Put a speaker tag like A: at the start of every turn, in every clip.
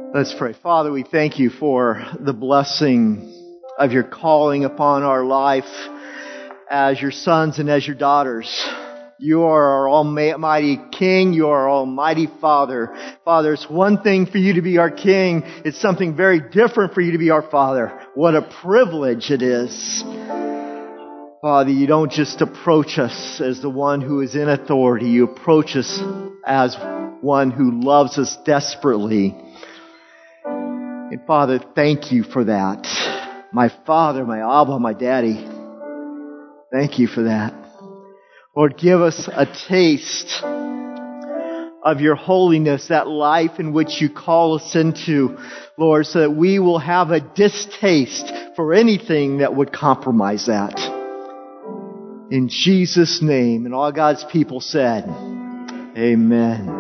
A: Let's pray. Father, we thank you for the blessing of your calling upon our life as your sons and as your daughters. You are our almighty King. You are our almighty Father. Father, it's one thing for you to be our King. It's something very different for you to be our Father. What a privilege it is. Father, you don't just approach us as the one who is in authority. You approach us as one who loves us desperately. And Father, thank you for that. My Father, my Abba, my Daddy. Thank you for that. Lord, give us a taste of your holiness, that life in which you call us into, Lord, so that we will have a distaste for anything that would compromise that. In Jesus' name, and all God's people said, Amen.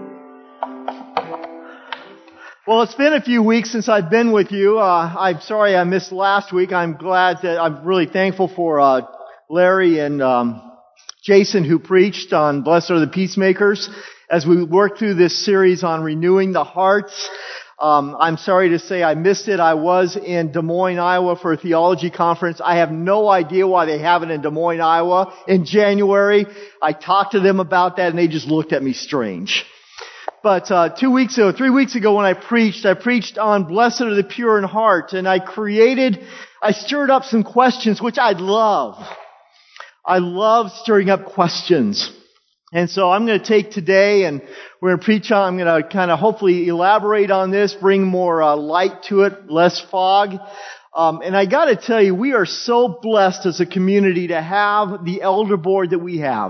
A: Well, it's been a few weeks since I've been with you. I'm sorry I missed last week. I'm really thankful for Larry and Jason who preached on Blessed are the Peacemakers as we work through this series on renewing the hearts. I'm sorry to say I missed it. I was in Des Moines, Iowa for a theology conference. I have no idea why they have it in Des Moines, Iowa in January. I talked to them about that and they just looked at me strange. But 3 weeks ago when I preached on Blessed are the Pure in Heart, and I stirred up some questions, which I love. I love stirring up questions. And so I'm going to take today and we're going to preach on, I'm going to kind of hopefully elaborate on this, bring more light to it, less fog. And I got to tell you, we are so blessed as a community to have the elder board that we have.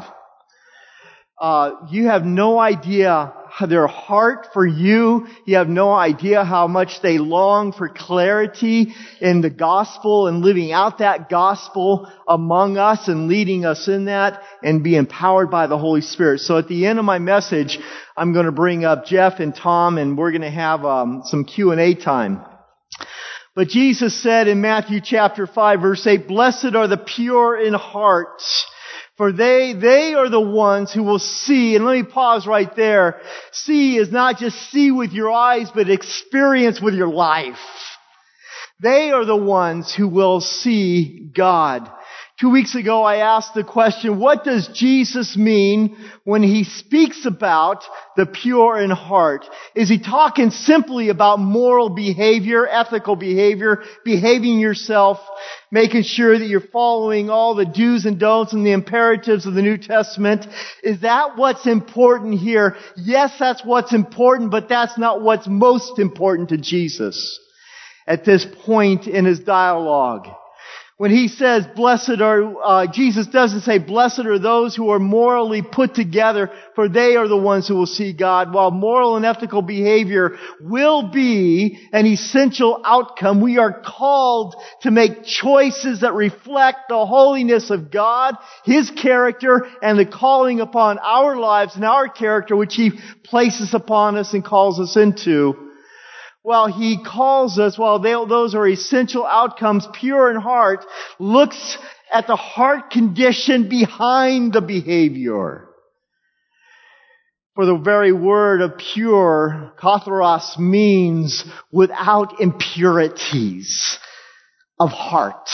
A: You have no idea their heart for you. You have no idea how much they long for clarity in the gospel and living out that gospel among us and leading us in that and be empowered by the Holy Spirit. So at the end of my message, I'm going to bring up Jeff and Tom and we're going to have some Q&A time. But Jesus said in Matthew chapter 5 verse 8, "Blessed are the pure in heart, for they are the ones who will see." And let me pause right there. See is not just see with your eyes, but experience with your life. They are the ones who will see God. 2 weeks ago I asked the question, what does Jesus mean when he speaks about the pure in heart? Is he talking simply about moral behavior, ethical behavior, behaving yourself, making sure that you're following all the do's and don'ts and the imperatives of the New Testament? Is that what's important here? Yes, that's what's important, but that's not what's most important to Jesus at this point in his dialogue. When he says, Jesus doesn't say, blessed are those who are morally put together, for they are the ones who will see God. While moral and ethical behavior will be an essential outcome, we are called to make choices that reflect the holiness of God, His character, and the calling upon our lives and our character, which He places upon us and calls us into. While He calls us, those are essential outcomes, pure in heart looks at the heart condition behind the behavior. For the very word of pure, katharos, means without impurities of heart.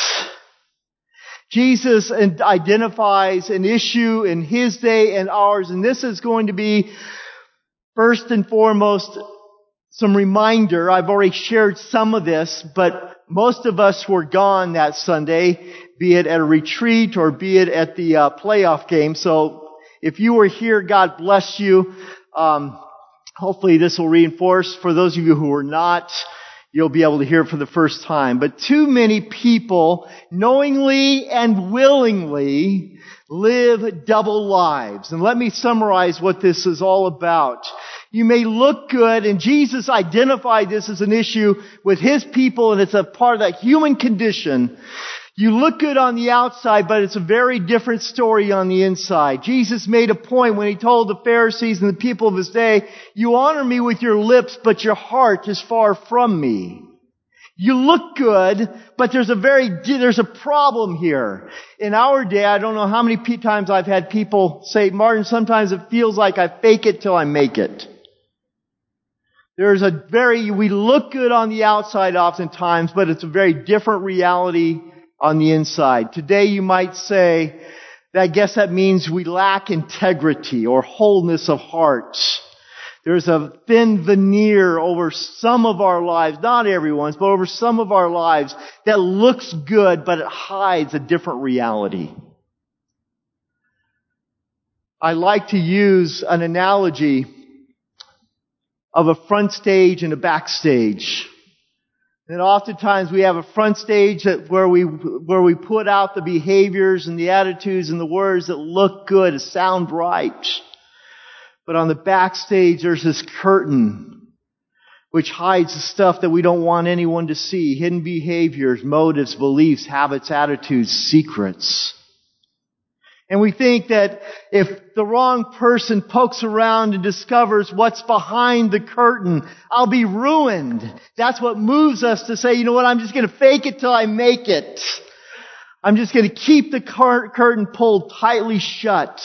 A: Jesus identifies an issue in His day and ours, and this is going to be first and foremost some reminder. I've already shared some of this, but most of us were gone that Sunday, be it at a retreat or be it at the playoff game. So if you were here, God bless you. Hopefully this will reinforce. For those of you who were not, you'll be able to hear it for the first time. But too many people knowingly and willingly live double lives. And let me summarize what this is all about. You may look good, and Jesus identified this as an issue with His people, and it's a part of that human condition. You look good on the outside, but it's a very different story on the inside. Jesus made a point when He told the Pharisees and the people of His day, "You honor me with your lips, but your heart is far from me." You look good, but there's a problem here. In our day, I don't know how many times I've had people say, "Martin, sometimes it feels like I fake it till I make it." we look good on the outside oftentimes, but it's a very different reality on the inside. Today you might say, I guess that means we lack integrity or wholeness of heart. There's a thin veneer over some of our lives, not everyone's, but over some of our lives that looks good, but it hides a different reality. I like to use an analogy of a front stage and a backstage. And oftentimes we have a front stage where we put out the behaviors and the attitudes and the words that look good, that sound right. But on the backstage, there's this curtain which hides the stuff that we don't want anyone to see. Hidden behaviors, motives, beliefs, habits, attitudes, secrets. And we think that if the wrong person pokes around and discovers what's behind the curtain, I'll be ruined. That's what moves us to say, you know what, I'm just going to fake it till I make it. I'm just going to keep the curtain pulled tightly shut.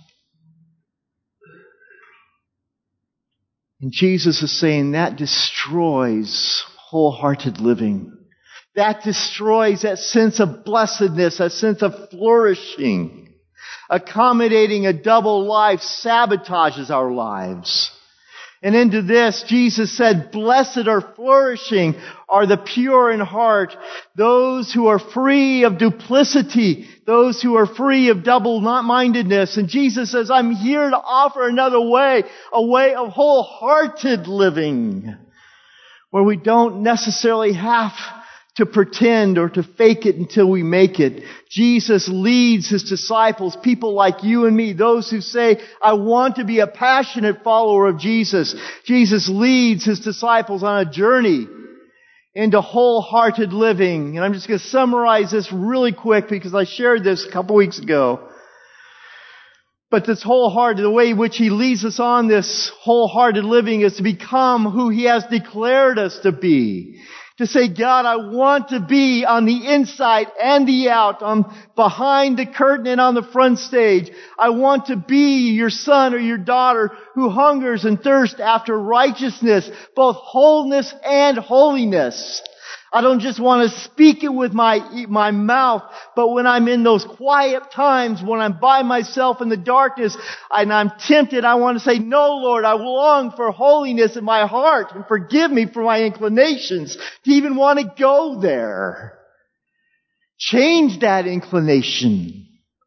A: And Jesus is saying that destroys wholehearted living. That destroys that sense of blessedness, that sense of flourishing. Accommodating a double life sabotages our lives. And into this, Jesus said, blessed or flourishing are the pure in heart, those who are free of duplicity, those who are free of double-mindedness. And Jesus says, I'm here to offer another way, a way of wholehearted living, where we don't necessarily have to pretend or to fake it until we make it. Jesus leads His disciples, people like you and me, those who say, I want to be a passionate follower of Jesus. Jesus leads His disciples on a journey into wholehearted living. And I'm just going to summarize this really quick because I shared this a couple weeks ago. But this wholehearted, the way in which He leads us on this wholehearted living is to become who He has declared us to be. To say, God, I want to be on the inside and the out, on behind the curtain and on the front stage. I want to be your son or your daughter who hungers and thirsts after righteousness, both wholeness and holiness. I don't just want to speak it with my mouth, but when I'm in those quiet times, when I'm by myself in the darkness and I'm tempted, I want to say, no, Lord, I long for holiness in my heart and forgive me for my inclinations to even want to go there. Change that inclination.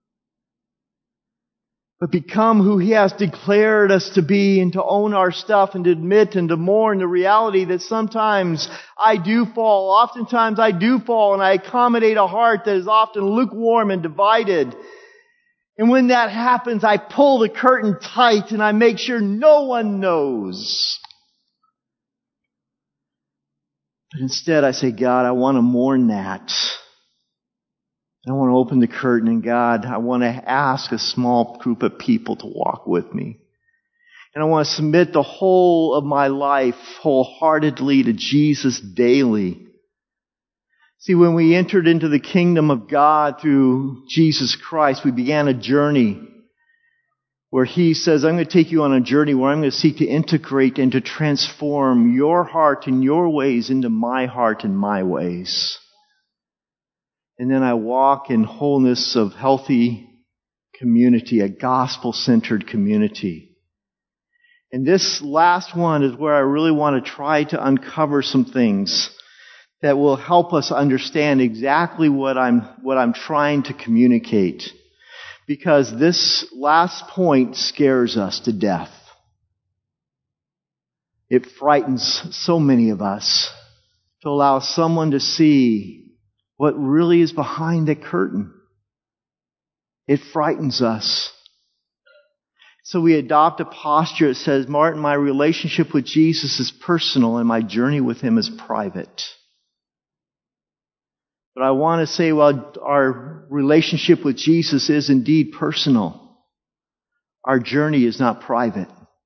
A: But become who He has declared us to be and to own our stuff and to admit and to mourn the reality that sometimes I do fall. Oftentimes I do fall and I accommodate a heart that is often lukewarm and divided. And when that happens, I pull the curtain tight and I make sure no one knows. But instead I say, God, I want to mourn that. I want to open the curtain, and God, I want to ask a small group of people to walk with me. And I want to submit the whole of my life wholeheartedly to Jesus daily. See, when we entered into the kingdom of God through Jesus Christ, we began a journey where He says, I'm going to take you on a journey where I'm going to seek to integrate and to transform your heart and your ways into my heart and my ways. And then I walk in wholeness of healthy community, a gospel-centered community. And this last one is where I really want to try to uncover some things that will help us understand exactly what I'm trying to communicate. Because this last point scares us to death. It frightens so many of us to allow someone to see what really is behind the curtain. It frightens us. So we adopt a posture that says, Martin, my relationship with Jesus is personal and my journey with Him is private. But I want to say, well, our relationship with Jesus is indeed personal. Our journey is not private.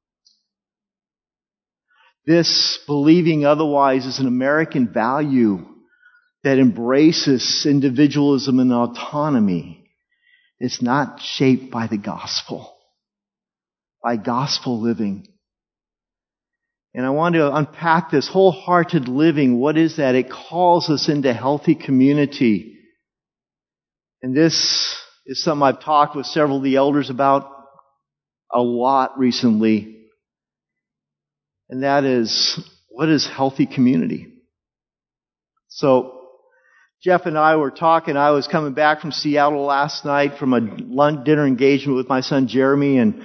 A: This believing otherwise is an American value that embraces individualism and autonomy. It's not shaped by the gospel, by gospel living. And I want to unpack this wholehearted living. What is that? It calls us into healthy community. And this is something I've talked with several of the elders about a lot recently. And that is, what is healthy community? So, Jeff and I were talking. I was coming back from Seattle last night from a lunch dinner engagement with my son Jeremy, and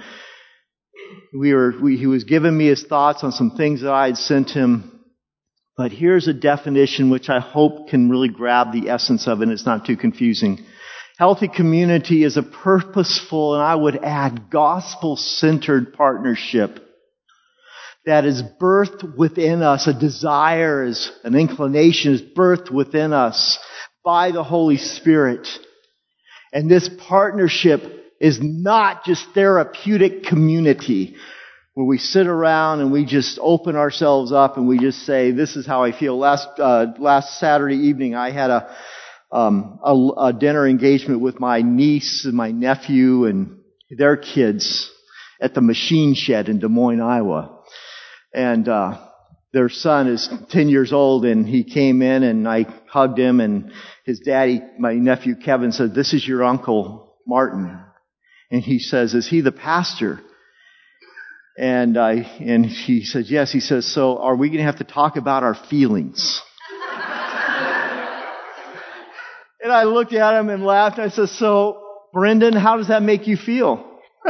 A: he was giving me his thoughts on some things that I had sent him. But here's a definition which I hope can really grab the essence of it, and it's not too confusing. Healthy community is a purposeful, and I would add, gospel-centered partnership that is birthed within us. A desire, is an inclination, is birthed within us by the Holy Spirit. And this partnership is not just therapeutic community where we sit around and we just open ourselves up and we just say, this is how I feel. Last Saturday evening, I had a dinner engagement with my niece and my nephew and their kids at the machine shed in Des Moines, Iowa. And their son is 10 years old, and he came in and I hugged him, and his daddy, my nephew Kevin, said, "This is your Uncle Martin." And he says, "Is he the pastor?" And he said, "Yes." He says, "So are we going to have to talk about our feelings?" And I looked at him and laughed. I said, "So, Brendan, how does that make you feel?"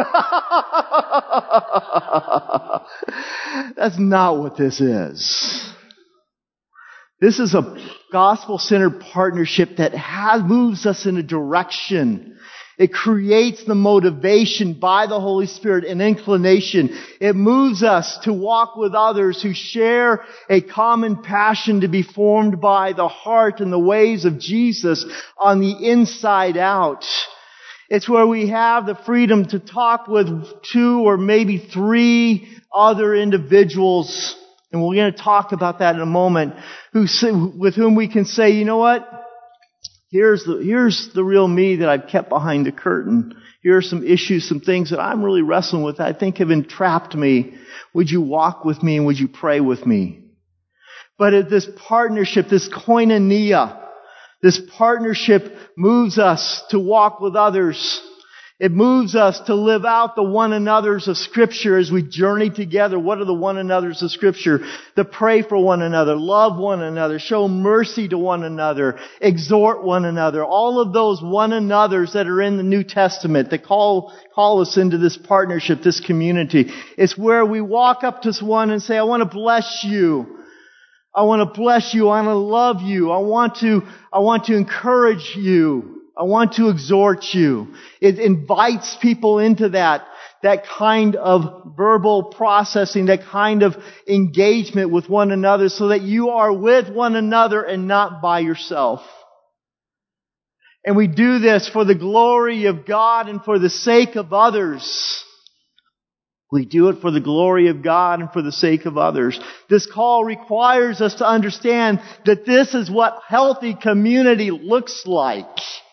A: That's not what this is. This is a gospel-centered partnership that moves us in a direction. It creates the motivation by the Holy Spirit and inclination. It moves us to walk with others who share a common passion to be formed by the heart and the ways of Jesus on the inside out. It's where we have the freedom to talk with 2 or maybe 3 other individuals, and we're going to talk about that in a moment, with whom we can say, you know what? Here's the real me that I've kept behind the curtain. Here are some issues, some things that I'm really wrestling with that I think have entrapped me. Would you walk with me and would you pray with me? But this partnership, this koinonia, this partnership moves us to walk with others. It moves us to live out the one another's of Scripture as we journey together. What are the one another's of Scripture? To pray for one another, love one another, show mercy to one another, exhort one another. All of those one another's that are in the New Testament that call us into this partnership, this community. It's where we walk up to someone and say, I want to bless you. I want to bless you. I want to love you. I want to encourage you. I want to exhort you. It invites people into that kind of verbal processing, that kind of engagement with one another so that you are with one another and not by yourself. And we do this for the glory of God and for the sake of others. We do it for the glory of God and for the sake of others. This call requires us to understand that this is what healthy community looks like.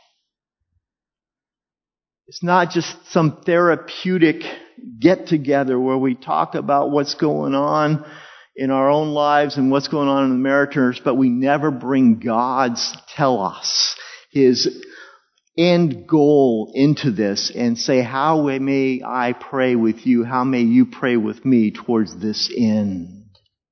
A: It's not just some therapeutic get-together where we talk about what's going on in our own lives and what's going on in the Americans, but we never bring God's telos, His end goal into this and say, how may I pray with you? How may you pray with me towards this end?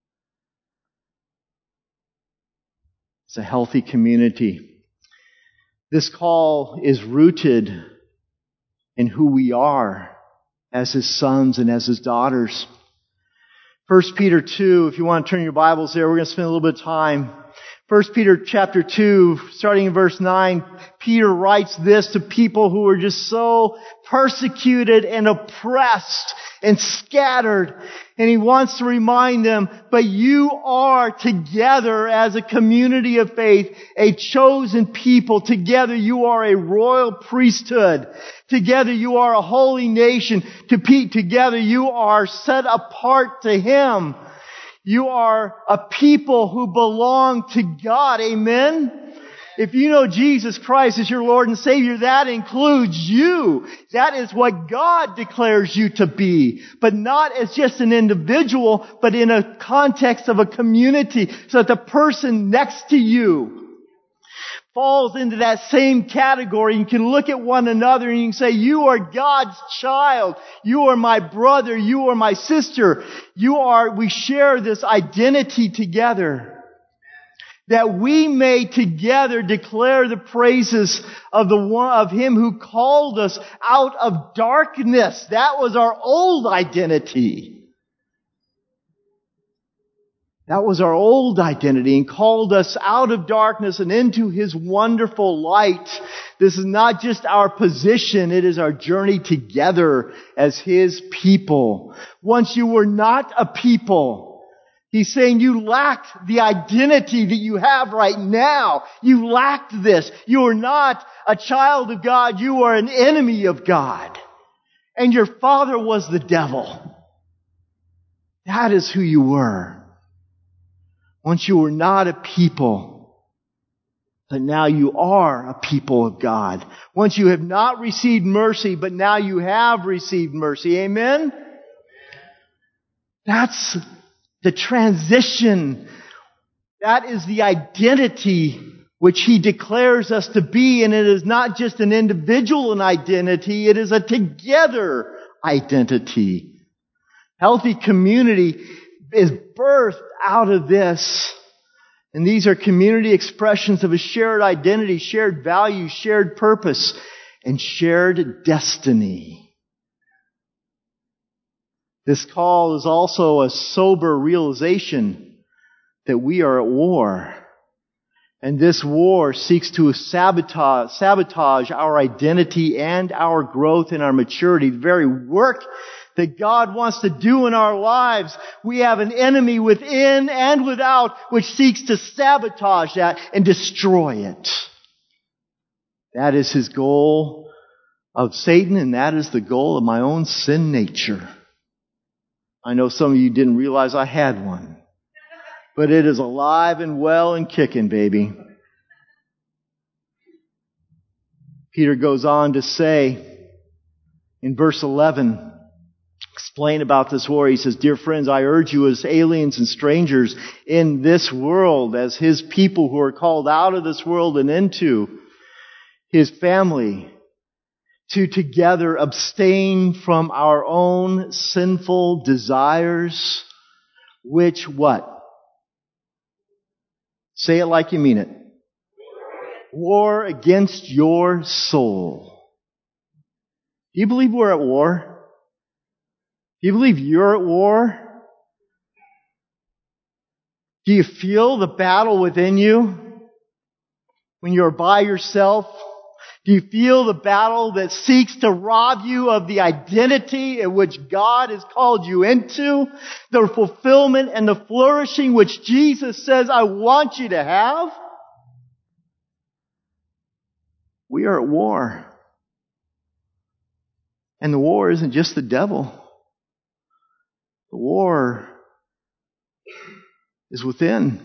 A: It's a healthy community. This call is rooted in who we are as His sons and as His daughters. 1 Peter 2, if you want to turn your Bibles there, we're going to spend a little bit of time. 1 Peter chapter 2, starting in verse 9, Peter writes this to people who are just so persecuted and oppressed and scattered. And he wants to remind them, but you are together as a community of faith, a chosen people. Together you are a royal priesthood. Together you are a holy nation. Together you are set apart to Him. You are a people who belong to God. Amen? if you know Jesus Christ as your Lord and Savior, that includes you. That is what God declares you to be. But not as just an individual, but in a context of a community, so that the person next to you falls into that same category. You can look at one another and you can say, you are God's child. You are my brother. You are my sister. We share this identity together. That we may together declare the praises of Him who called us out of darkness. That was our old identity. That was our old identity, and called us out of darkness and into His wonderful light. This is not just our position, it is our journey together as His people. Once you were not a people, He's saying you lacked the identity that you have right now. You lacked this. You are not a child of God, you are an enemy of God. And your father was the devil. That is who you were. Once you were not a people, but now you are a people of God. Once you have not received mercy, but now you have received mercy. Amen? That's the transition. That is the identity which He declares us to be. And it is not just an individual identity, it is a together identity. Healthy community is birthed out of this. And these are community expressions of a shared identity, shared values, shared purpose, and shared destiny. This call is also a sober realization that we are at war. And this war seeks to sabotage our identity and our growth and our maturity. The very work that God wants to do in our lives, we have an enemy within and without which seeks to sabotage that and destroy it. That is his goal of Satan, and that is the goal of my own sin nature. I know some of you didn't realize I had one, but it is alive and well and kicking, baby. Peter goes on to say in verse 11, explain about this war. He says, "Dear friends, I urge you as aliens and strangers in this world, as his people who are called out of this world and into his family, to together abstain from our own sinful desires, which" what? Say it like you mean it. War against your soul. Do you believe we're at war? Do you believe you're at war? Do you feel the battle within you when you're by yourself? Do you feel the battle that seeks to rob you of the identity in which God has called you into? The fulfillment and the flourishing which Jesus says, I want you to have? We are at war. And the war isn't just the devil. The war is within.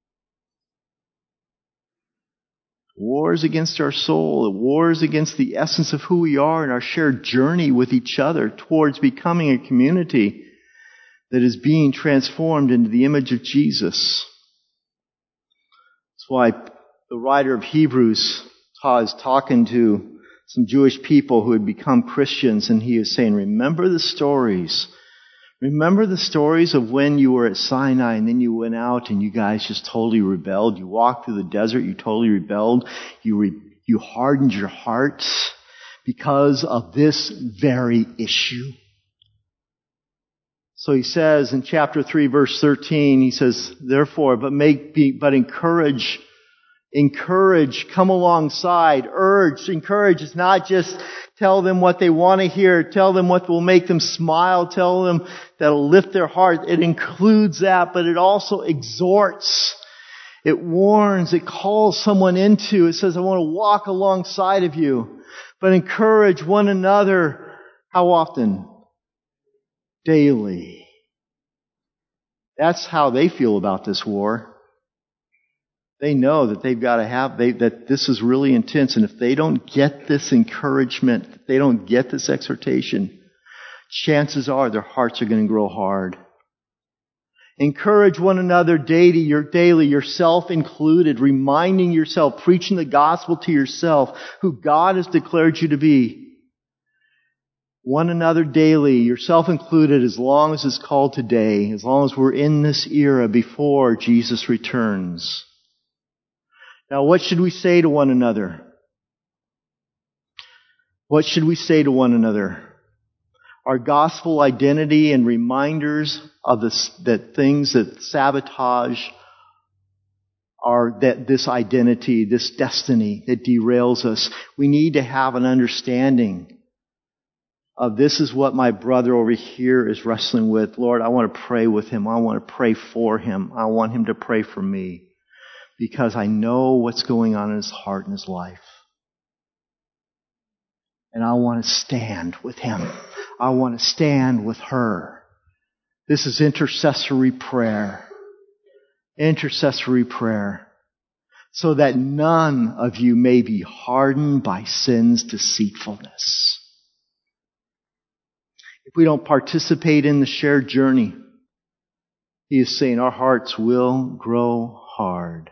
A: Wars against our soul. Wars against the essence of who we are and our shared journey with each other towards becoming a community that is being transformed into the image of Jesus. That's why the writer of Hebrews is talking to some Jewish people who had become Christians, and he is saying, remember the stories. Remember the stories of when you were at Sinai and then you went out and you guys just totally rebelled. You walked through the desert, you totally rebelled. You hardened your hearts because of this very issue. So he says in chapter 3, verse 13, he says, therefore, but encourage, come alongside, urge. Encourage is not just tell them what they want to hear, tell them what will make them smile, tell them that'll lift their heart. It includes that, but it also exhorts. It warns, it calls someone into. It says, I want to walk alongside of you. But encourage one another. How often? Daily. That's how they feel about this war. They know that they've got to that this is really intense. And if they don't get this encouragement, if they don't get this exhortation, chances are their hearts are going to grow hard. Encourage one another daily, yourself included, reminding yourself, preaching the gospel to yourself, who God has declared you to be. One another daily, yourself included, as long as it's called today, as long as we're in this era before Jesus returns. Now, what should we say to one another? What should we say to one another? Our gospel identity and reminders of that things that sabotage this identity, this destiny that derails us. We need to have an understanding of this is what my brother over here is wrestling with. Lord, I want to pray with him. I want to pray for him. I want him to pray for me because I know what's going on in his heart and his life. And I want to stand with him. I want to stand with her. This is intercessory prayer. Intercessory prayer. So that none of you may be hardened by sin's deceitfulness. If we don't participate in the shared journey, he is saying our hearts will grow hard.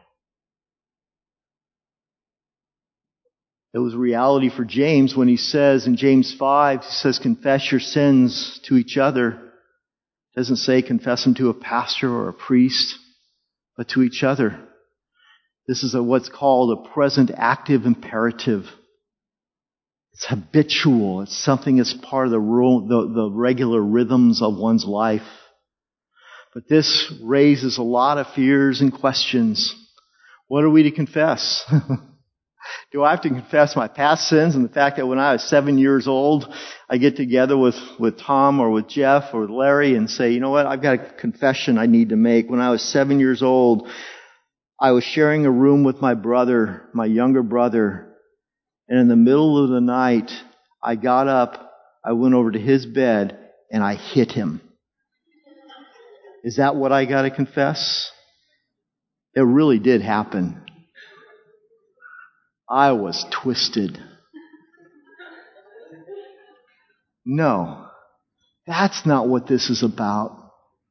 A: It was reality for James when he says in James 5, he says, confess your sins to each other. It doesn't say confess them to a pastor or a priest, but to each other. This is what's called a present active imperative. It's habitual. It's something that's part of the regular rhythms of one's life. But this raises a lot of fears and questions. What are we to confess? Do I have to confess my past sins and the fact that when I was 7 years old, I get together with Tom or with Jeff or with Larry and say, you know what, I've got a confession I need to make. When I was 7 years old, I was sharing a room with my brother, my younger brother, and in the middle of the night, I got up, I went over to his bed, and I hit him. Is that what I got to confess? It really did happen. I was twisted. No, that's not what this is about.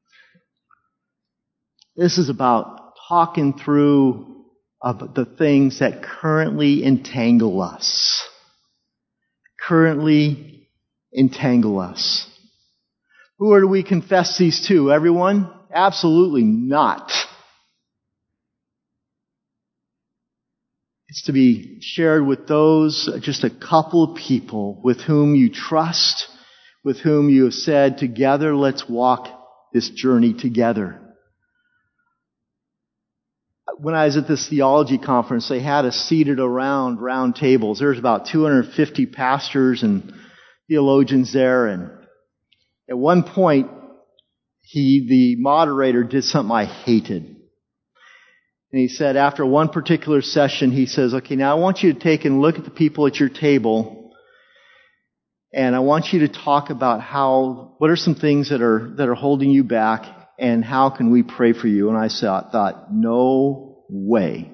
A: This is about talking through the things that currently entangle us. Currently entangle us. Who are do we confess these to? Everyone? Absolutely not. It's to be shared with those, just a couple of people with whom you trust, with whom you have said, together, let's walk this journey together. When I was at this theology conference, they had us seated around round tables. There was about 250 pastors and theologians there. And at one point, the moderator, did something I hated. And he said, after one particular session, he says, okay, now I want you to take and look at the people at your table, and I want you to talk about what are some things that are holding you back, and how can we pray for you? And I thought, no way.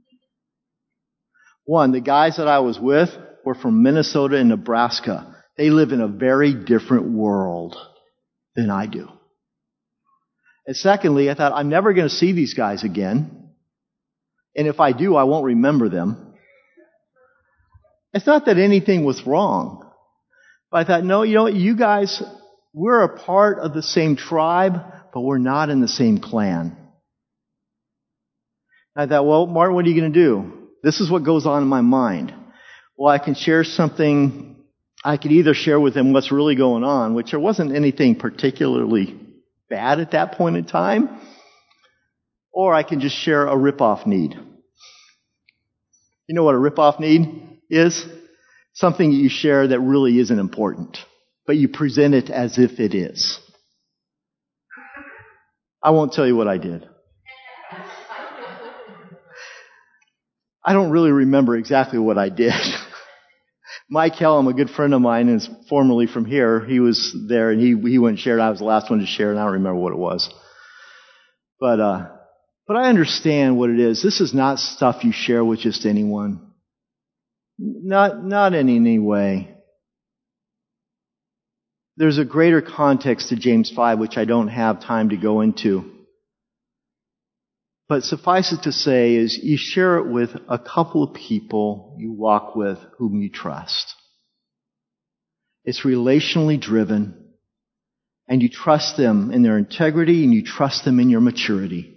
A: One, the guys that I was with were from Minnesota and Nebraska. They live in a very different world than I do. And secondly, I thought, I'm never going to see these guys again. And if I do, I won't remember them. It's not that anything was wrong. But I thought, no, you know what, you guys, we're a part of the same tribe, but we're not in the same clan. I thought, well, Martin, what are you going to do? This is what goes on in my mind. Well, I can share something. I could either share with them what's really going on, which there wasn't anything particularly bad at that point in time, or I can just share a rip-off need. You know what a rip-off need is? Something you share that really isn't important, but you present it as if it is. I won't tell you what I did. I don't really remember exactly what I did. Mike Helm, a good friend of mine, is formerly from here. He was there and he went and shared. I was the last one to share, and I don't remember what it was. But But I understand what it is. This is not stuff you share with just anyone. Not in any way. There's a greater context to James 5, which I don't have time to go into. But suffice it to say is you share it with a couple of people you walk with whom you trust. It's relationally driven, and you trust them in their integrity, and you trust them in their maturity.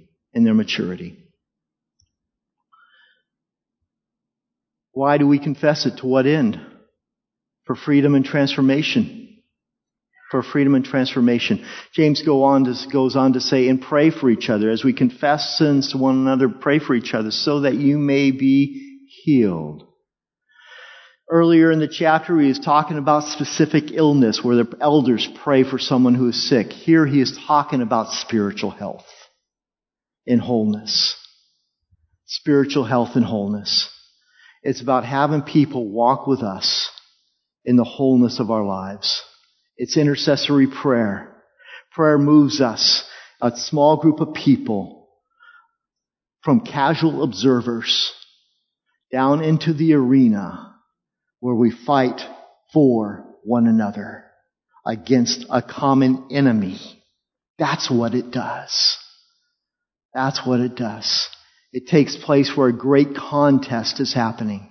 A: Why do we confess it? To what end? For freedom and transformation. For freedom and transformation. James goes on to say, and pray for each other. As we confess sins to one another, pray for each other so that you may be healed. Earlier in the chapter, he is talking about specific illness where the elders pray for someone who is sick. Here he is talking about spiritual health and wholeness. Spiritual health and wholeness. It's about having people walk with us in the wholeness of our lives. It's intercessory prayer. Prayer moves us, a small group of people, from casual observers down into the arena where we fight for one another against a common enemy. That's what it does. That's what it does. It takes place where a great contest is happening.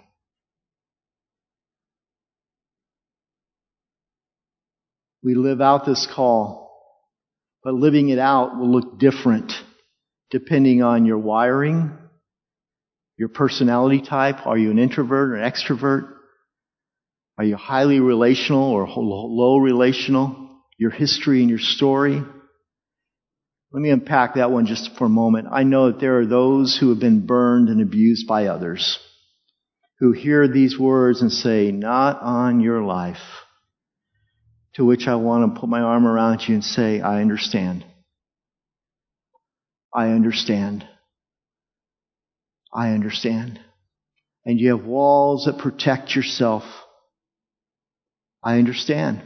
A: We live out this call, but living it out will look different depending on your wiring, your personality type. Are you an introvert or an extrovert? Are you highly relational or low relational? Your history and your story. Let me unpack that one just for a moment. I know that there are those who have been burned and abused by others who hear these words and say, not on your life. To which I want to put my arm around you and say, I understand. I understand. I understand. And you have walls that protect yourself. I understand.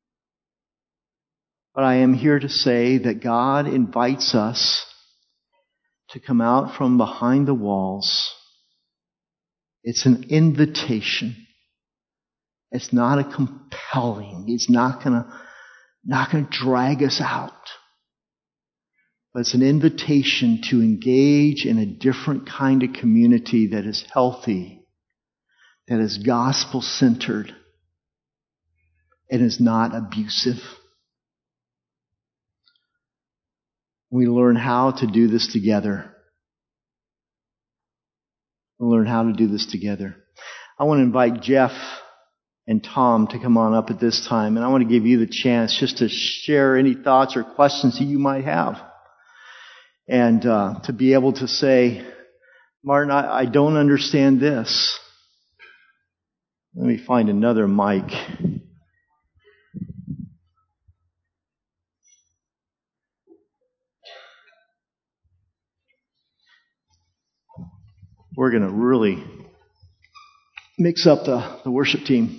A: But I am here to say that God invites us to come out from behind the walls. It's an invitation. It's not a compelling. It's not gonna drag us out. But it's an invitation to engage in a different kind of community that is healthy, that is gospel-centered, and is not abusive. We learn how to do this together. We learn how to do this together. I want to invite Jeff and Tom to come on up at this time. And I want to give you the chance just to share any thoughts or questions that you might have. And to be able to say, Martin, I don't understand this. Let me find another mic. We're going to really mix up the worship team.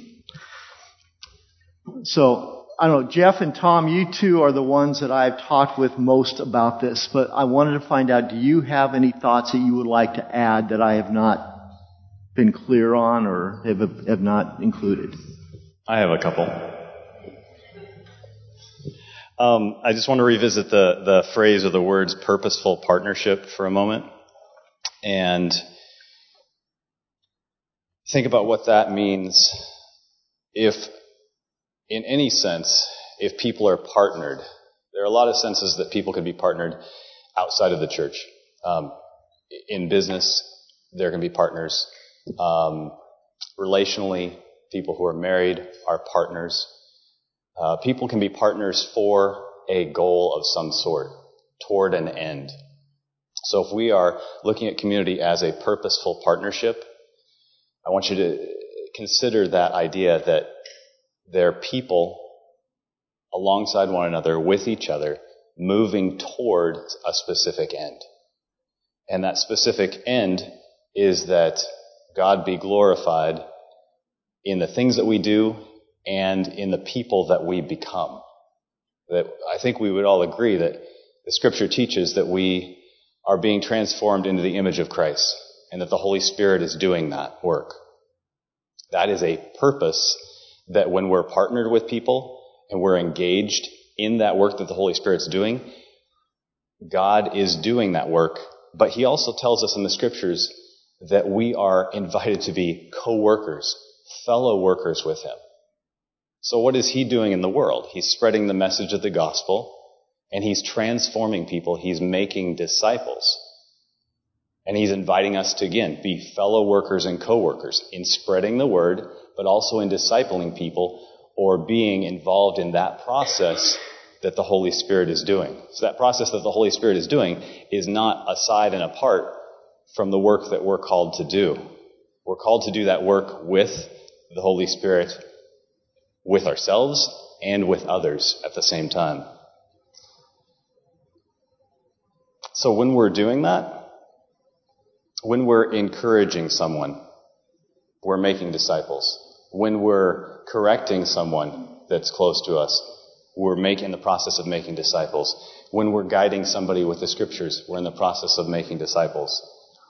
A: So, I don't know, Jeff and Tom, you two are the ones that I've talked with most about this, but I wanted to find out, do you have any thoughts that you would like to add that I have not been clear on or have not included?
B: I have a couple. I just want to revisit the phrase or the words purposeful partnership for a moment and think about what that means if, in any sense, if people are partnered. There are a lot of senses that people can be partnered outside of the church. In business, there can be partners. Relationally, people who are married are partners. People can be partners for a goal of some sort, toward an end. So if we are looking at community as a purposeful partnership, I want you to consider that idea that they're people alongside one another, with each other, moving toward a specific end. And that specific end is that God be glorified in the things that we do and in the people that we become. That I think we would all agree that the Scripture teaches that we are being transformed into the image of Christ, and that the Holy Spirit is doing that work. That is a purpose that when we're partnered with people and we're engaged in that work that the Holy Spirit's doing, God is doing that work. But he also tells us in the scriptures that we are invited to be co-workers, fellow workers with him. So what is he doing in the world? He's spreading the message of the gospel, and he's transforming people. He's making disciples. And he's inviting us to, again, be fellow workers and co-workers in spreading the word, but also in discipling people or being involved in that process that the Holy Spirit is doing. So that process that the Holy Spirit is doing is not aside and apart from the work that we're called to do. We're called to do that work with the Holy Spirit, with ourselves and with others at the same time. So when we're doing that, when we're encouraging someone, we're making disciples. When we're correcting someone that's close to us, we're in the process of making disciples. When we're guiding somebody with the scriptures, we're in the process of making disciples.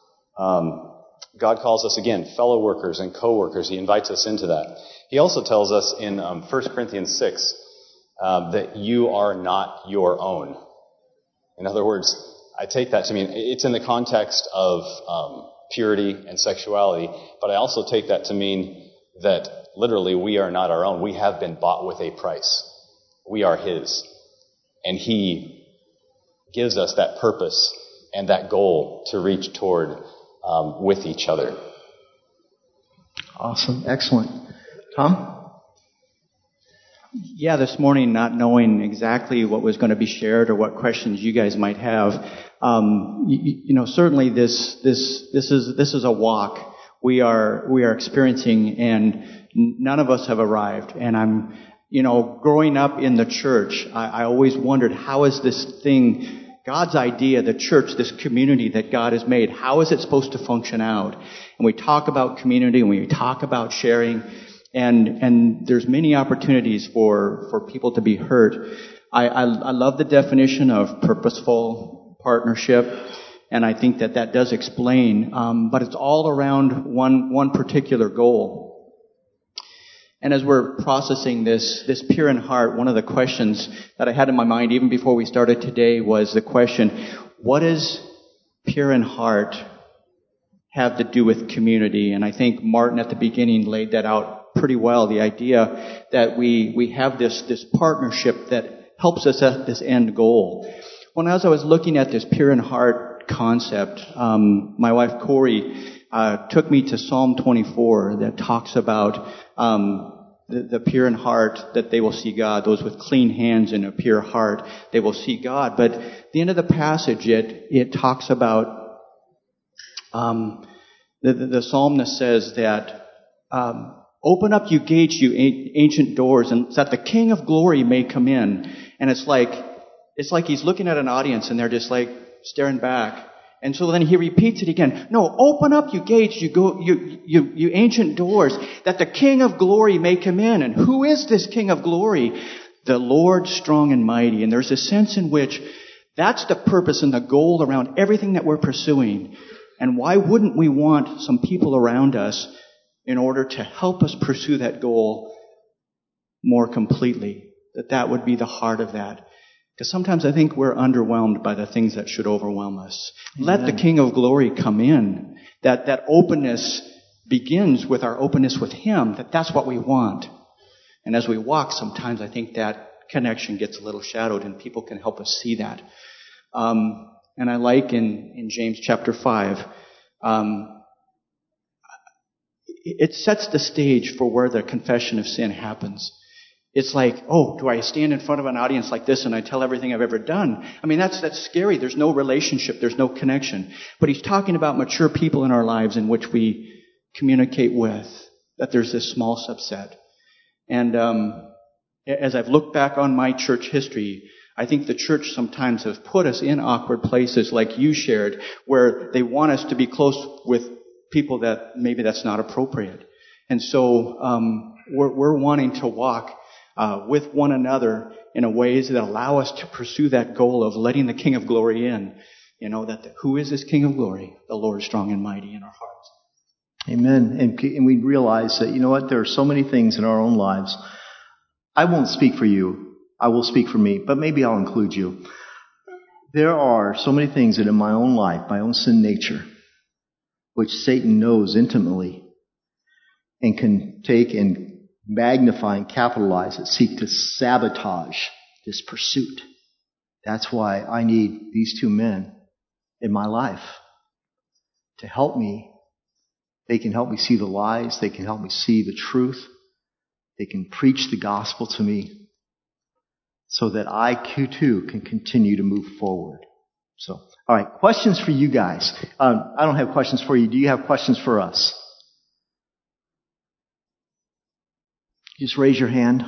B: God calls us, again, fellow workers and co-workers. He invites us into that. He also tells us in 1 Corinthians 6 that you are not your own. In other words, I take that to mean it's in the context of purity and sexuality, but I also take that to mean that literally we are not our own. We have been bought with a price. We are his. And he gives us that purpose and that goal to reach toward with each other.
A: Awesome. Excellent. Tom?
C: Yeah, this morning, not knowing exactly what was going to be shared or what questions you guys might have, certainly this is a walk we are experiencing, and none of us have arrived. And I'm, growing up in the church, I always wondered, how is this thing, God's idea, the church, this community that God has made, how is it supposed to function out? And we talk about community, and we talk about sharing. And there's many opportunities for people to be heard. I love the definition of purposeful partnership, and I think that does explain, but it's all around one particular goal. And as we're processing this pure in heart, one of the questions that I had in my mind even before we started today was the question, what does pure in heart have to do with community? And I think Martin at the beginning laid that out pretty well, the idea that we have this partnership that helps us at this end goal. When as I was looking at this pure in heart concept, my wife Corey took me to Psalm 24 that talks about the pure in heart, that they will see God. Those with clean hands and a pure heart, they will see God. But at the end of the passage, it talks about the psalmist says that open up, you gates, you ancient doors, and that the King of Glory may come in. And it's like he's looking at an audience, and they're just like staring back. And so then he repeats it again. No, open up, you gates, you ancient doors, that the King of Glory may come in. And who is this King of Glory? The Lord strong and mighty. And there's a sense in which that's the purpose and the goal around everything that we're pursuing. And why wouldn't we want some people around us in order to help us pursue that goal more completely? That would be the heart of that. Because sometimes I think we're underwhelmed by the things that should overwhelm us. Amen. Let the King of Glory come in. That openness begins with our openness with Him. That's what we want. And as we walk, sometimes I think that connection gets a little shadowed, and people can help us see that. And I like in James chapter 5, it sets the stage for where the confession of sin happens. It's like, oh, do I stand in front of an audience like this and I tell everything I've ever done? I mean, that's scary. There's no relationship. There's no connection. But he's talking about mature people in our lives in which we communicate with, that there's this small subset. And as I've looked back on my church history, I think the church sometimes has put us in awkward places like you shared, where they want us to be close with people that maybe that's not appropriate. And so we're wanting to walk with one another in a ways that allow us to pursue that goal of letting the King of Glory in. that who is this King of glory? The Lord strong and mighty in our hearts.
A: Amen. And we realize that, there are so many things in our own lives. I won't speak for you. I will speak for me, but maybe I'll include you. There are so many things that in my own life, my own sin nature, which Satan knows intimately and can take and magnify and capitalize it, seek to sabotage this pursuit. That's why I need these two men in my life to help me. They can help me see the lies. They can help me see the truth. They can preach the gospel to me so that I too can continue to move forward. So, all right, questions for you guys. I don't have questions for you. Do you have questions for us? Just raise your hand.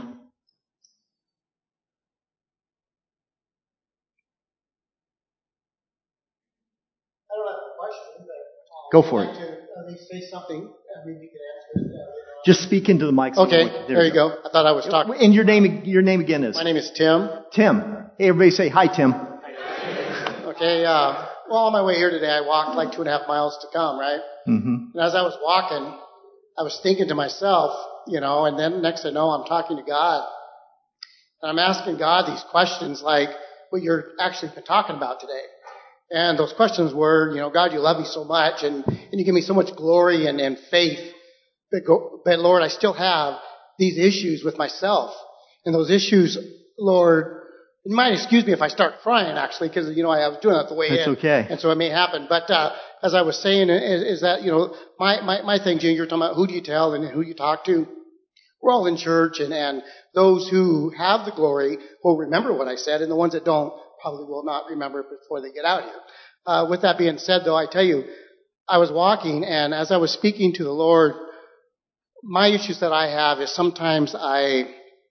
D: I don't have a question, but
A: Go for it.
D: I'd like to at least say something. I mean, you can answer it.
A: Just speak into the mic.
D: Okay, there you go. I thought I was talking.
A: And your name again is?
D: My name is Tim.
A: Tim. Hey, everybody say hi, Tim.
D: Okay, well, on my way here today, I walked like 2.5 miles to come, right?
A: Mm-hmm.
D: And as I was walking, I was thinking to myself, and then next I know I'm talking to God. And I'm asking God these questions like what you're actually been talking about today. And those questions were, God, you love me so much and you give me so much glory and faith. But Lord, I still have these issues with myself. And those issues, Lord, you might excuse me if I start crying, actually, because, I was doing that the way
A: That's
D: in.
A: okay.
D: And so it may happen. But as I was saying, is that, my thing, Jane, you're talking about who do you tell and who you talk to. We're all in church, and those who have the glory will remember what I said, and the ones that don't probably will not remember it before they get out here. With that being said, though, I tell you, I was walking, and as I was speaking to the Lord, my issues that I have is sometimes I'm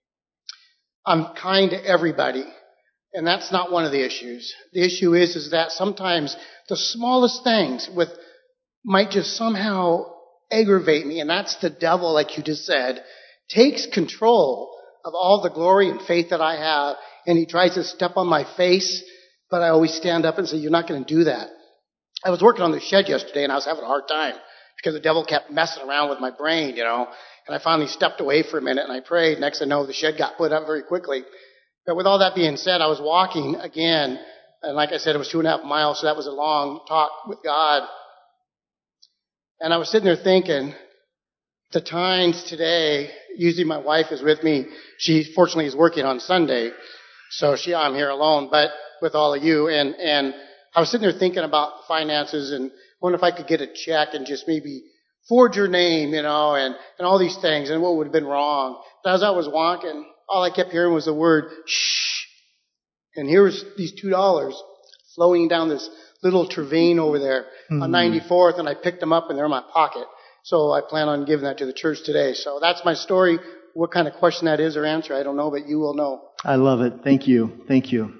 D: kind to everybody, and that's not one of the issues. The issue is that sometimes the smallest things might just somehow aggravate me, and that's the devil, like you just said, takes control of all the glory and faith that I have, and he tries to step on my face, but I always stand up and say, you're not going to do that. I was working on the shed yesterday, and I was having a hard time because the devil kept messing around with my brain, and I finally stepped away for a minute, and I prayed. Next I know, the shed got put up very quickly. But with all that being said, I was walking again, and like I said, it was 2.5 miles, so that was a long talk with God. And I was sitting there thinking, the times today, usually my wife is with me. She fortunately is working on Sunday, so I'm here alone, but with all of you. And I was sitting there thinking about the finances and wondering if I could get a check and just maybe forge your name, and all these things, and what would have been wrong. But as I was walking, all I kept hearing was the word, shh. And here was these $2 flowing down this little ravine over there on 94th, and I picked them up, and they're in my pocket. So I plan on giving that to the church today. So that's my story. What kind of question that is or answer, I don't know, but you will know.
A: I love it. Thank you. Thank you.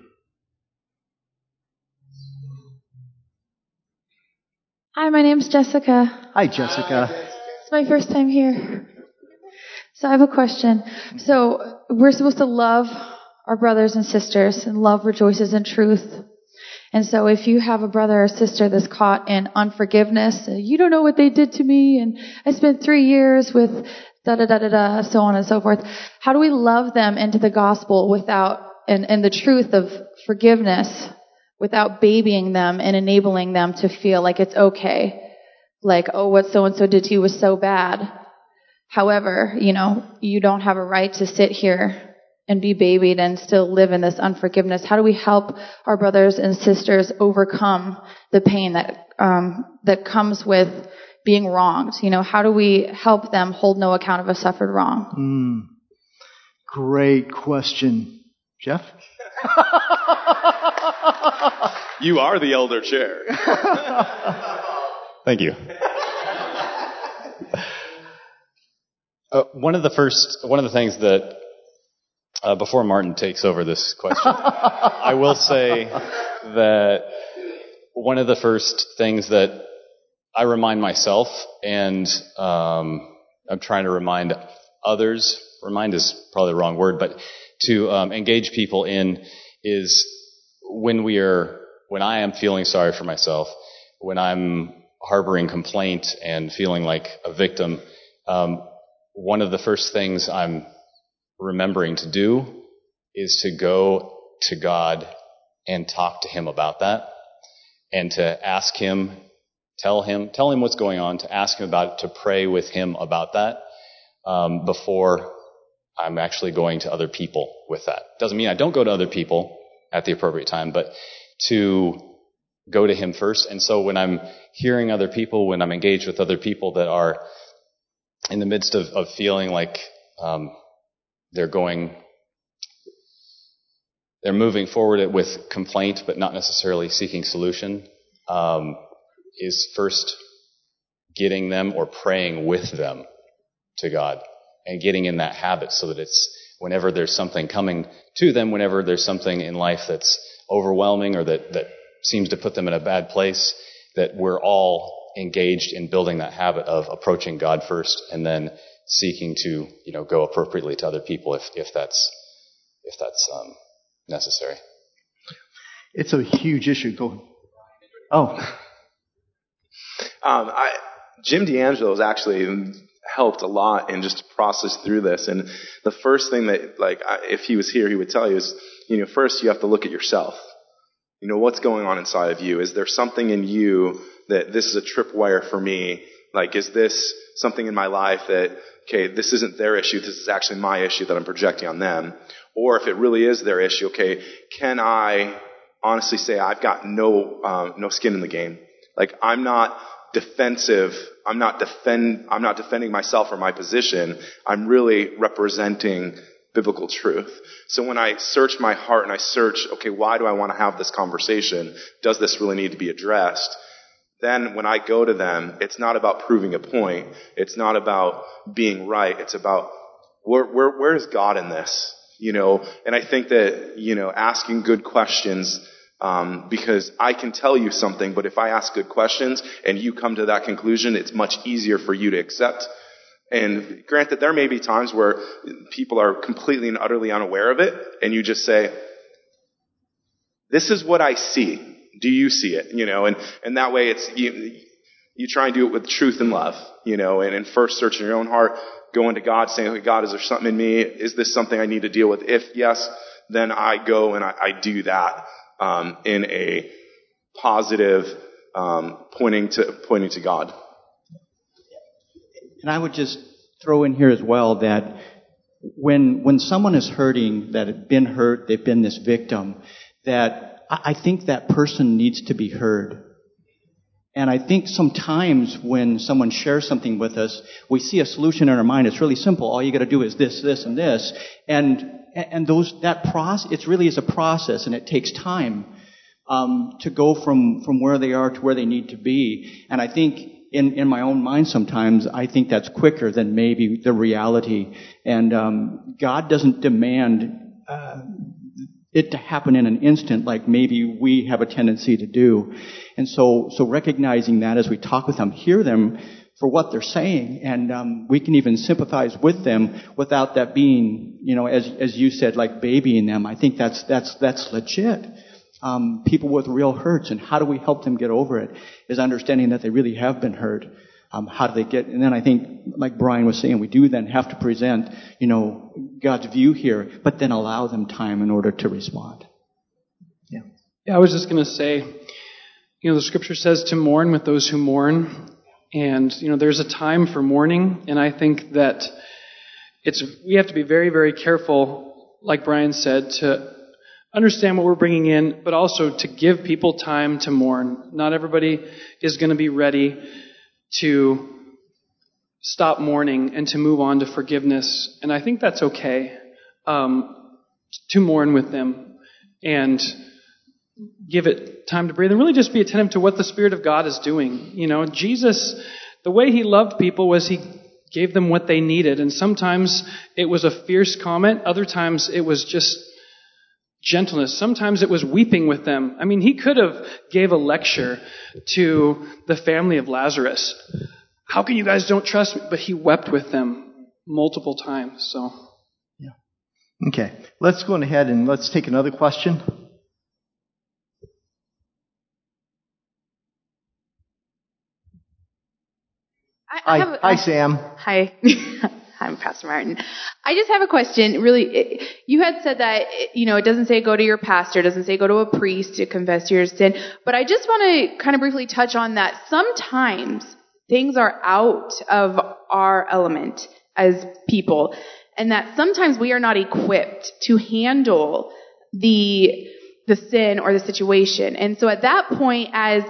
E: Hi, my name's Jessica.
A: Hi, Jessica.
E: It's my first time here. So I have a question. So we're supposed to love our brothers and sisters, and love rejoices in truth. And so if you have a brother or sister that's caught in unforgiveness, you don't know what they did to me, and I spent 3 years with da-da-da-da-da, so on and so forth. How do we love them into the gospel and the truth of forgiveness without babying them and enabling them to feel like it's okay? Like, oh, what so-and-so did to you was so bad. However, you don't have a right to sit here and be babied and still live in this unforgiveness. How do we help our brothers and sisters overcome the pain that comes with being wronged? How do we help them hold no account of a suffered wrong?
A: Great question. Jeff?
F: You are the elder chair.
B: Thank you. One of the things that, before Martin takes over this question, I will say that one of the first things that I remind myself, and I'm trying to remind others, remind is probably the wrong word, but to engage people in, is when we are when I am feeling sorry for myself, when I'm harboring complaint and feeling like a victim, one of the first things I'm remembering to do is to go to God and talk to him about that, and to ask him, tell him what's going on, to ask him about it, to pray with him about that, before I'm actually going to other people with that. Doesn't mean I don't go to other people at the appropriate time, but to go to him first. And so when I'm hearing other people, when I'm engaged with other people that are in the midst of feeling like they're moving forward with complaint but not necessarily seeking solution, is first getting them or praying with them to God and getting in that habit so that it's whenever there's something coming to them, whenever there's something in life that's overwhelming or that seems to put them in a bad place, that we're all engaged in building that habit of approaching God first and then seeking to, go appropriately to other people if that's necessary.
A: It's a huge issue.
F: Jim D'Angelo has actually helped a lot in just to process through this. And the first thing that, if he was here, he would tell you is, first you have to look at yourself. What's going on inside of you? Is there something in you that this is a tripwire for me? Is this something in my life that, okay, this isn't their issue, this is actually my issue that I'm projecting on them? Or if it really is their issue, okay, can I honestly say I've got no skin in the game? I'm not defensive. I'm not defending myself or my position. I'm really representing biblical truth. So when I search my heart and I search, okay, why do I want to have this conversation? Does this really need to be addressed? Then when I go to them, it's not about proving a point. It's not about being right. It's about where is God in this? And I think that, asking good questions, because I can tell you something, but if I ask good questions and you come to that conclusion, it's much easier for you to accept. And granted, there may be times where people are completely and utterly unaware of it, and you just say, this is what I see. Do you see it? And that way it's, you try and do it with truth and love, and first searching your own heart, going to God, saying, okay, God, is there something in me? Is this something I need to deal with? If yes, then I go and I do that, in a positive, pointing to God.
C: And I would just throw in here as well that when someone is hurting, that have been hurt, they've been this victim, that I think that person needs to be heard. And I think sometimes when someone shares something with us, we see a solution in our mind. It's really simple. All you got to do is this, this, and this. And that process, it really is a process, and it takes time to go from where they are to where they need to be. And I think in my own mind sometimes, I think that's quicker than maybe the reality. And God doesn't demand it to happen in an instant like maybe we have a tendency to do. And so recognizing that as we talk with them, hear them for what they're saying, and we can even sympathize with them without that being, as you said, like babying them. I think that's legit. People with real hurts, and how do we help them get over it is understanding that they really have been hurt. How do they get, and then I think, like Brian was saying, we do then have to present, God's view here, but then allow them time in order to respond.
G: Yeah, I was just going to say, the scripture says to mourn with those who mourn, and, there's a time for mourning, and I think that we have to be very, very careful, like Brian said, to understand what we're bringing in, but also to give people time to mourn. Not everybody is going to be ready to stop mourning and to move on to forgiveness. And I think that's okay, to mourn with them and give it time to breathe and really just be attentive to what the Spirit of God is doing. Jesus, the way he loved people was he gave them what they needed. And sometimes it was a fierce comment. Other times it was just gentleness. Sometimes it was weeping with them. I mean, he could have gave a lecture to the family of Lazarus. How can you guys don't trust me? But he wept with them multiple times. So,
A: yeah. Okay. Let's go ahead and let's take another question. Hi, Sam.
H: Hi. I'm Pastor Martin. I just have a question. Really, you had said that, it doesn't say go to your pastor, it doesn't say go to a priest to confess your sin. But I just want to kind of briefly touch on that. Sometimes things are out of our element as people, and that sometimes we are not equipped to handle the sin or the situation. And so at that point, as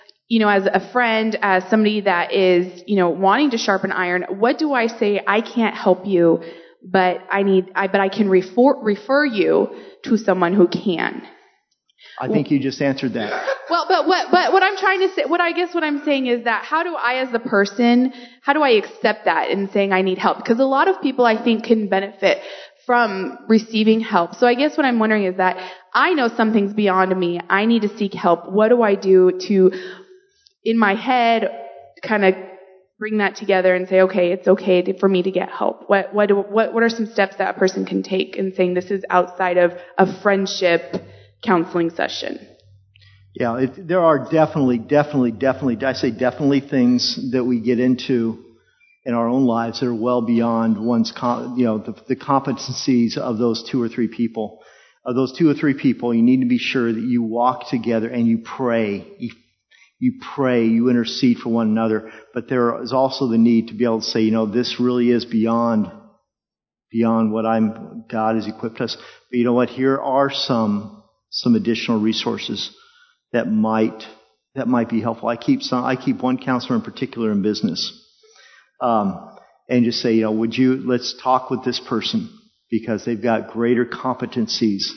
H: a friend, as somebody that is, wanting to sharpen iron, what do I say? I can't help you, but I can refer you to someone who can.
A: I think you just answered that.
H: Well, but what I'm trying to say, what I'm saying is that how do I as the person, how do I accept that in saying I need help? Because a lot of people I think can benefit from receiving help. So I guess what I'm wondering is that I know something's beyond me. I need to seek help. What do I do to, in my head, kind of bring that together and say, okay, it's okay for me to get help? What are some steps that a person can take in saying this is outside of a friendship counseling session?
A: Yeah, there are definitely, I say definitely things that we get into in our own lives that are well beyond one's, the competencies of those two or three people. Of those two or three people, you need to be sure that you walk together and you pray. You pray, you intercede for one another, but there is also the need to be able to say, this really is beyond what God has equipped us. But you know what? Here are some additional resources that might be helpful. I keep one counselor in particular in business, and just say, let's talk with this person because they've got greater competencies,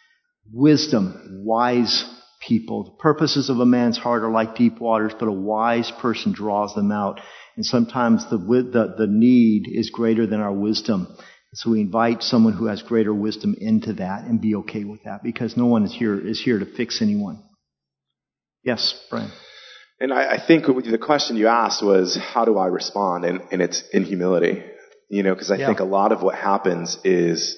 A: wisdom, wise people. The purposes of a man's heart are like deep waters, but a wise person draws them out. And sometimes the need is greater than our wisdom. So we invite someone who has greater wisdom into that and be okay with that because no one is here to fix anyone. Yes, Brian.
F: And I think the question you asked was, how do I respond? And it's in humility, because I think a lot of what happens is,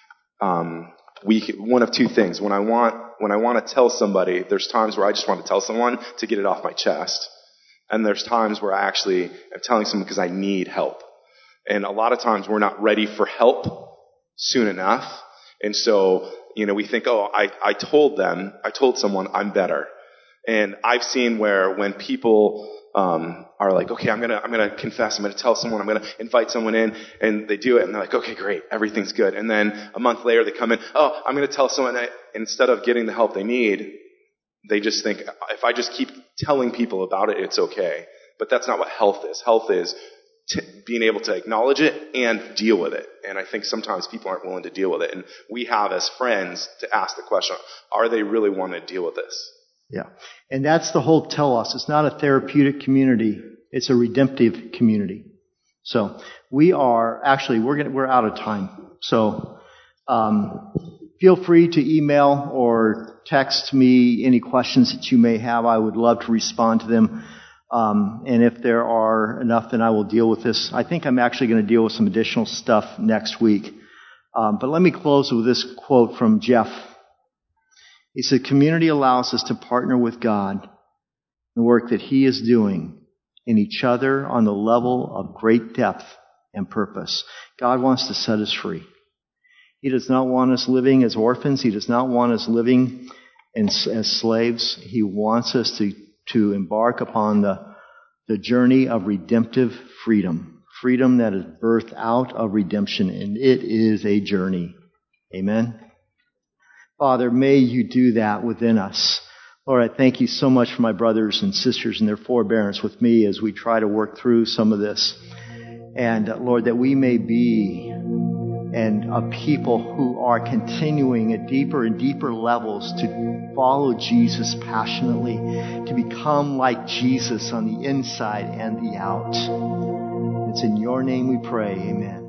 F: one of two things. When I want to tell somebody, there's times where I just want to tell someone to get it off my chest. And there's times where I actually am telling someone because I need help. And a lot of times we're not ready for help soon enough. And so, we think, I told someone I'm better. And I've seen where when people are like, okay, I'm gonna confess, I'm gonna tell someone, I'm gonna invite someone in, and they do it, and they're like, okay, great, everything's good. And then a month later they come in, I'm gonna tell someone, and instead of getting the help they need, they just think, if I just keep telling people about it, it's okay. But that's not what health is. Health is being able to acknowledge it and deal with it. And I think sometimes people aren't willing to deal with it. And we have, as friends, to ask the question, are they really wanting to deal with this?
A: Yeah. And that's the whole telos. It's not a therapeutic community. It's a redemptive community. So we're out of time. So, feel free to email or text me any questions that you may have. I would love to respond to them. And if there are enough, then I will deal with this. I think I'm actually going to deal with some additional stuff next week. But let me close with this quote from Jeff. He said, community allows us to partner with God in the work that He is doing in each other on the level of great depth and purpose. God wants to set us free. He does not want us living as orphans. He does not want us living as slaves. He wants us to embark upon the journey of redemptive freedom. Freedom that is birthed out of redemption, and it is a journey. Amen. Father, may you do that within us. Lord, I thank you so much for my brothers and sisters and their forbearance with me as we try to work through some of this. And Lord, that we may be a people who are continuing at deeper and deeper levels to follow Jesus passionately, to become like Jesus on the inside and the out. It's in your name we pray. Amen.